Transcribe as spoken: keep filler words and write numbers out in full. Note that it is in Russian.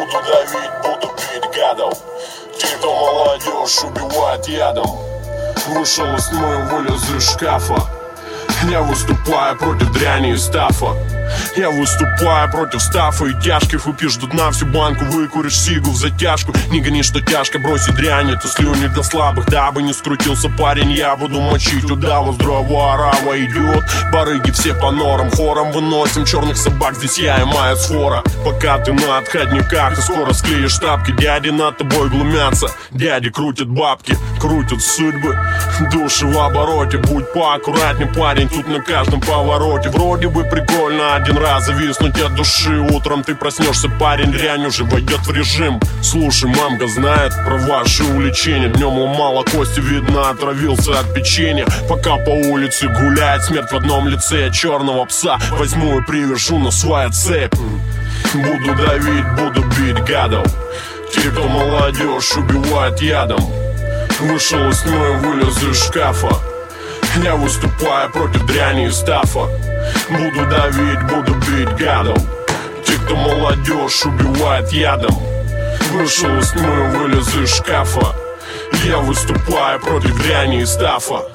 Буду давить, буду бить гадов. Те, кто молодежь убивает ядом. Вышел из тьмы, вылез из шкафа. Я выступаю против дряни и стафа. Я выступаю против стафа и тяжких. Выпьешь до дна всю банку, выкуришь сигу в затяжку. Не гони, что тяжко, бросить дрянь, это слюни для слабых. Дабы не скрутился парень, я буду мочить удава. Здраво, орава идет, барыги все по норам. Хором выносим черных собак, здесь я и моя сфора. Пока ты на отходниках, и скоро склеишь тапки. Дяди над тобой глумятся, дяди крутят бабки, крутят судьбы, души в обороте. Будь поаккуратней, парень, тут на каждом повороте. Вроде бы прикольно один раз зависнуть от души. Утром ты проснешься, парень, дрянь уже войдет в режим. Слушай, мамка знает про ваши увлечения. Днем ломала кости, видно, отравился от печенья. Пока по улице гуляет смерть в одном лице. Я черного пса возьму и привяжу на свою цепь. Буду давить, буду бить гадов. Те, кто молодежь убивает ядом. Вышел из тьмы, вылез из шкафа. Я выступаю против дряни и стафа. Буду давить, буду бить гадов. Те, кто молодежь убивает ядом. Вышел из тьмы, вылез из шкафа. Я выступаю против дряни и стафа.